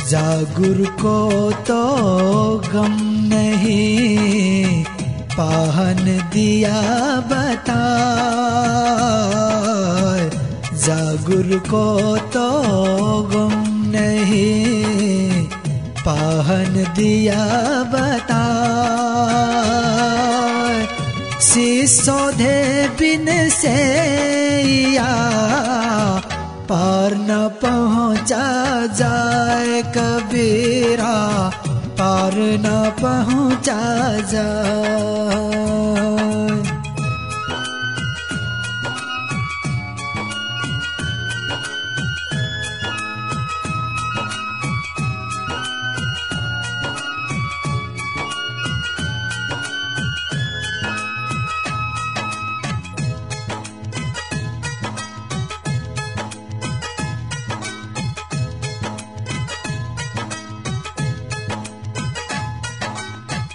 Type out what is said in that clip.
जागुर को तो गम नहीं, पाहन दिया बता। जागुर को तो गम नहीं, पाहन दिया बता। सिसोधे बिन से या पार न पहुँचा जाए कबीरा, पार न पहुँचा जाए।